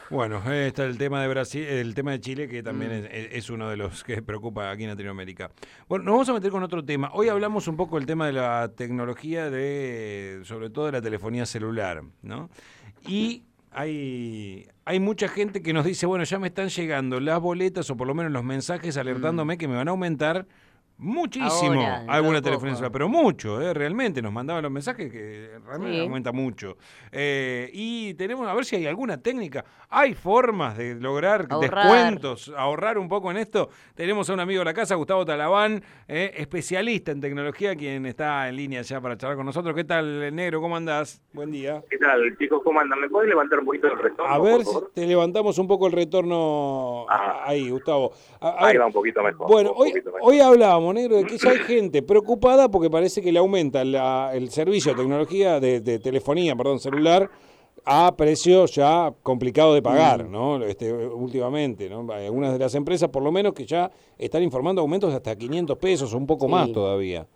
Bueno, está el tema de Brasil, el tema de Chile, que también Mm, es uno de los que preocupa aquí en Latinoamérica. Bueno, nos vamos a meter con otro tema. Hoy hablamos un poco del tema de la tecnología, sobre todo de la telefonía celular, ¿no? Y hay mucha gente que nos dice, bueno, ya me están llegando las boletas o por lo menos los mensajes mm. alertándome que me van a aumentar muchísimo Ahora, dentro de alguna telefonía celular, poco. pero mucho, realmente nos mandaban los mensajes que realmente Sí. aumenta mucho. Y tenemos a ver si hay alguna técnica. Hay formas de lograr Ahorrar. descuentos, ahorrar un poco en esto. Tenemos a un amigo de la casa, Gustavo Talabán, especialista en tecnología, quien está en línea ya para charlar con nosotros. ¿Qué tal, negro? ¿Cómo andás? Buen día. ¿Qué tal, chicos? ¿Cómo andan? ¿Me pueden levantar un poquito el A retorno, por ver si favor? te levantamos un poco el retorno Ah, ahí, Gustavo. A ahí ver, va un poquito mejor, bueno, un hoy, poquito hoy mejor. hablábamos, negro, de que ya hay gente preocupada porque parece que le aumenta el servicio de tecnología, de telefonía, perdón, celular, a precio ya complicado de pagar, Mm, ¿no? Últimamente, ¿no? Hay algunas de las empresas, por lo menos, que ya están informando aumentos de hasta 500 pesos, un poco más sí. todavía.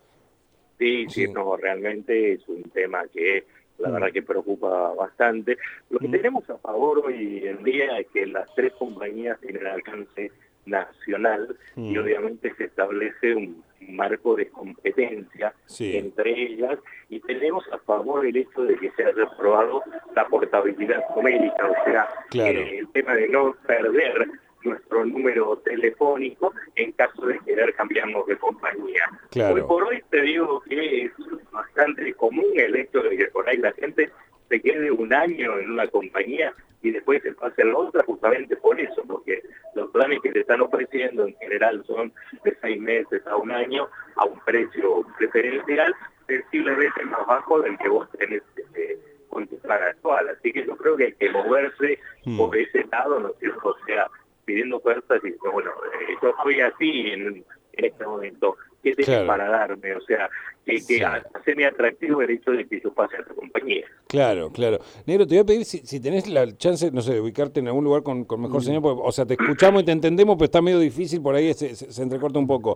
Sí, sí, Sí. no, realmente es un tema que la Mm, verdad que preocupa bastante. Lo que mm, tenemos a favor hoy en día es que las tres compañías tienen alcance nacional y mm. obviamente se establece un marco de competencia Sí, entre ellas y tenemos a favor el hecho de que se haya aprobado la portabilidad numérica, o sea, claro, el tema de no perder nuestro número telefónico en caso de querer cambiarnos de compañía. Hoy claro. por hoy te digo que es bastante común el hecho de que por ahí la gente se quede un año en una compañía y después se pase a la otra justamente por eso, porque los planes que te están ofreciendo en general son de 6 meses a un año a un precio preferencial sensiblemente más bajo del que vos tenés con tu plan actual. Así que yo creo que hay que moverse Mm, por ese lado, ¿no es cierto? O sea, pidiendo ofertas y bueno, yo estoy así en este momento. ¿Qué tenés claro. para darme? O sea, que Sí. hace muy atractivo el hecho de que yo pase a tu compañía. Claro, claro. Negro, te voy a pedir si tenés la chance, no sé, de ubicarte en algún lugar con mejor Mm. señal, porque, o sea, te escuchamos y te entendemos, pero está medio difícil, por ahí se entrecorta un poco.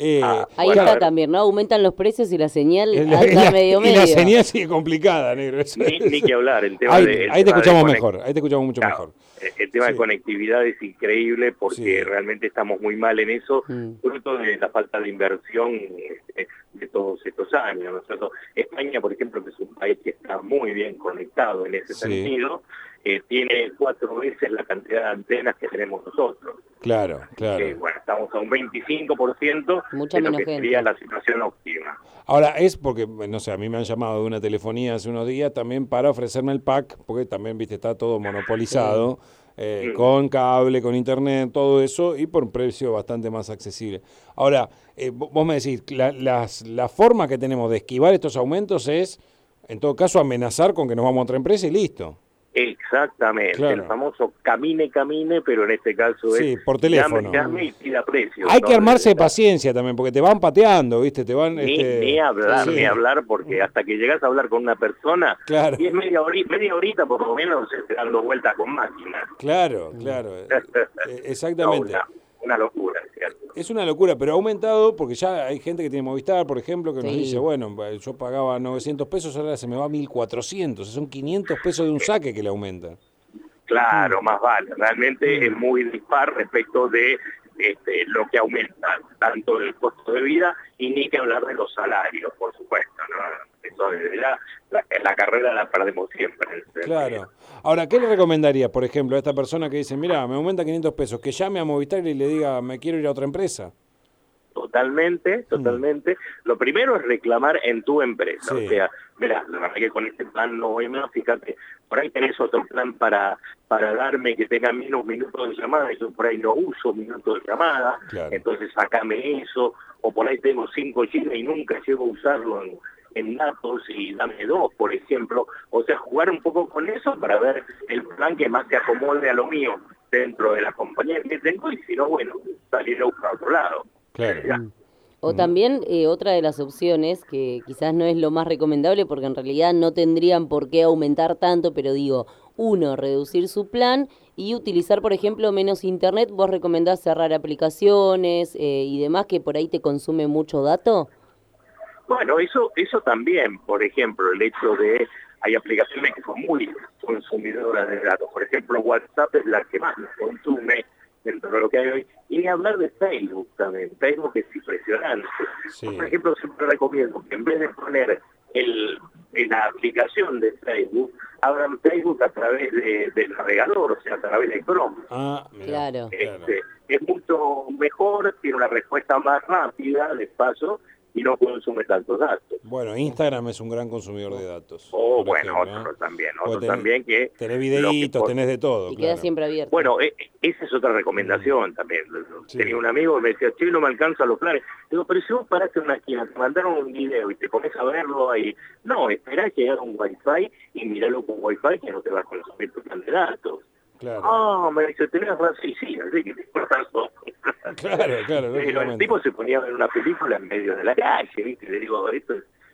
Ahí Bueno, a está Claro, ver, también, ¿no? Aumentan los precios y la señal y anda la, medio y la medio. señal sigue complicada, negro. ni que hablar, Ahí te escuchamos mejor, ahí te escuchamos mucho claro, mejor. el tema de Sí, conectividad es increíble porque sí, realmente estamos muy mal en eso, Mm, fruto de la falta de inversión de todos estos años, ¿no es cierto? España, por ejemplo, que es un país que está muy bien conectado en ese sí, sentido, tiene 4 veces la cantidad de antenas que tenemos nosotros. claro, Así que, claro. bueno, estamos a un 25% mucha de lo menos que sería gente. la situación óptima. Ahora, es porque, no sé, a mí me han llamado de una telefonía hace unos días también para ofrecerme el pack, porque también, viste, está todo Sí. monopolizado, Mm. con cable, con internet, todo eso, y por un precio bastante más accesible. Ahora, vos me decís, la forma que tenemos de esquivar estos aumentos es, en todo caso, amenazar con que nos vamos a otra empresa y listo. Exactamente, el Claro. famoso camine, camine, pero en este caso es Sí, por llame, teléfono. Mm, llame y pida precios, Hay que ¿no? armarse de paciencia también, porque te van pateando, ¿viste? Te van, Ni sí. ni sí, hablar, porque hasta que llegas a hablar con una persona, claro. y es media horita por lo menos dando vueltas con máquinas. Claro, Mm. claro, No, exactamente. una locura, ¿cierto? Es una locura, pero ha aumentado porque ya hay gente que tiene Movistar, por ejemplo, que nos dice, Sí. bueno, yo pagaba 900 pesos, ahora se me va a 1400, son 500 pesos de un saque que le aumentan. Mm, Claro, más vale. Realmente es Mm, muy dispar respecto de lo que aumenta, tanto el costo de vida y ni que hablar de los salarios, por supuesto, ¿no? Eso de la carrera la perdemos siempre en ese sentido. claro. Ahora, ¿qué le recomendaría, por ejemplo, a esta persona que dice, mira, me aumenta 500 pesos, que llame a Movistar y le diga, me quiero ir a otra empresa? Totalmente, Mm, totalmente. Lo primero es reclamar en tu empresa. O sí, sea, mira, la verdad que con este plan no voy más, fíjate, por ahí tenés otro plan para darme que tenga menos minutos de llamada, yo por ahí no uso minutos de llamada, claro. entonces sacame eso, o por ahí tengo 5 gigas y nunca llego a usarlo en datos y dame 2, por ejemplo. O sea, jugar un poco con eso para ver el plan que más se acomode a lo mío dentro de la compañía que tengo y si no, bueno, salir a buscar otro lado. Claro. Ya. mm. O Mm, también otra de las opciones, que quizás no es lo más recomendable porque en realidad no tendrían por qué aumentar tanto, pero digo, uno, reducir su plan y utilizar, por ejemplo, menos internet. ¿Vos recomendás cerrar aplicaciones y demás que por ahí te consume mucho dato? Bueno, eso también, por ejemplo, el hecho de hay aplicaciones que son muy consumidoras de datos. Por ejemplo, WhatsApp es la que más nos consume dentro de lo que hay hoy. Y ni hablar de Facebook también. Facebook es impresionante. Sí. Por ejemplo, siempre recomiendo que en vez de poner la aplicación de Facebook, abran Facebook a través del navegador, o sea, a través de Chrome. Mirá, Claro. Es mucho mejor, tiene una respuesta más rápida, de paso, y no consume tantos datos. Bueno, Instagram es un gran consumidor de datos. O por bueno, ejemplo, otro también, Porque otro también que... tenés lo videitos, que- tenés de todo. Y queda claro. siempre abierto. Bueno, esa es otra recomendación también. Sí. Tenía un amigo que me decía, che, no me alcanzan los planes. Digo, pero si vos paraste en una esquina, te mandaron un video y te pones a verlo ahí. No, esperá a llegar a un Wi-Fi y miralo con Wi-Fi que no te va a consumir tu plan de datos. Claro. Ah, me dice, tenés razón, sí, así que tenés razón. Claro, Pero el lógicamente. tipo se ponía a ver una película en medio de la calle, ¿viste? Le digo, esto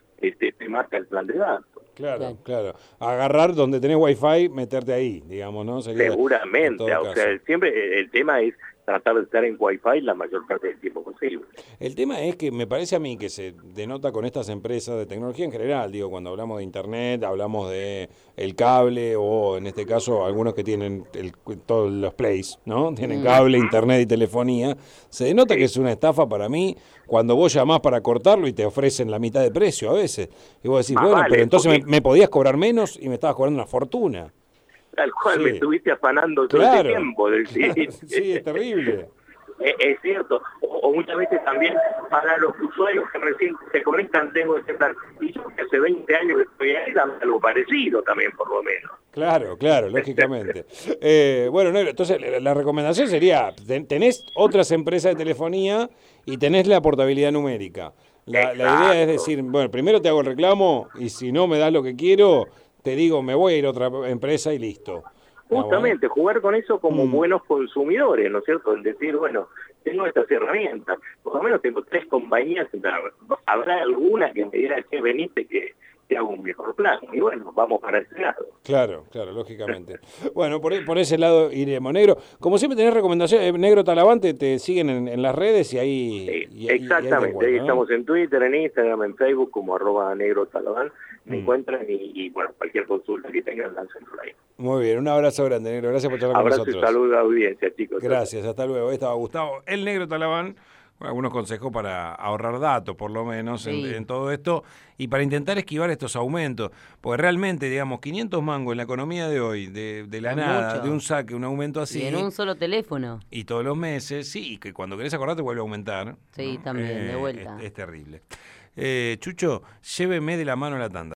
te marca el plan de datos. Claro. Agarrar donde tenés wifi, meterte ahí, digamos, ¿no? Sería, en Seguramente, todo o caso. sea, siempre el tema es tratar de estar en Wi-Fi la mayor parte del tiempo posible. El tema es que me parece a mí que se denota con estas empresas de tecnología en general, digo, cuando hablamos de internet, hablamos de el cable o en este caso algunos que tienen todos los plays, ¿no? Tienen cable, internet y telefonía. Se denota que es una estafa para mí cuando vos llamás para cortarlo y te ofrecen la mitad de precio a veces. Y vos decís, Más bueno, vale, pero entonces porque- me podías cobrar menos y me estabas cobrando una fortuna. Tal cual, Sí. me estuviste afanando todo Claro. este tiempo. Sí, es terrible. Es cierto, o muchas veces también para los usuarios que recién se conectan tengo ese plan. Y yo que hace 20 años que estoy ahí, dame algo parecido también, por lo menos. Claro, lógicamente. Bueno, Negro, entonces la recomendación sería, tenés otras empresas de telefonía y tenés la portabilidad numérica. La idea es Exacto. decir, bueno, primero te hago el reclamo y si no me das lo que quiero, te digo, me voy a ir a otra empresa y listo. Justamente, jugar con eso como buenos consumidores, ¿no es cierto? En decir, bueno, tengo estas herramientas, por lo menos tengo 3 compañías, habrá alguna que me diga, che, veniste que te hago un mejor plan. Y bueno, vamos para ese lado. Claro, lógicamente. Bueno, por ese lado iremos. Negro, como siempre tenés recomendaciones, Negro Talavante, te siguen en las redes y ahí... Sí, y ahí te exactamente, ahí encuentran, ¿no? estamos en Twitter, en Instagram, en Facebook, como @negrotalaván, me encuentran y bueno, cualquier consulta que tengan, lancen por ahí. Muy bien, un abrazo grande, Negro. Gracias por charlar con Abrazo y nosotros. saludo a audiencia, chicos. Gracias, hasta luego. Ahí estaba Gustavo, el Negro Talaván, con algunos consejos para ahorrar datos, por lo menos, Sí. en todo esto, y para intentar esquivar estos aumentos. Porque realmente, digamos, 500 mangos en la economía de hoy, de la Es nada, mucho. de un saque, un aumento así, Y en un solo teléfono. y todos los meses, sí, y que cuando querés acordarte vuelve a aumentar. Sí, ¿no? también, de vuelta. Es terrible. Chucho, lléveme de la mano a la tanda.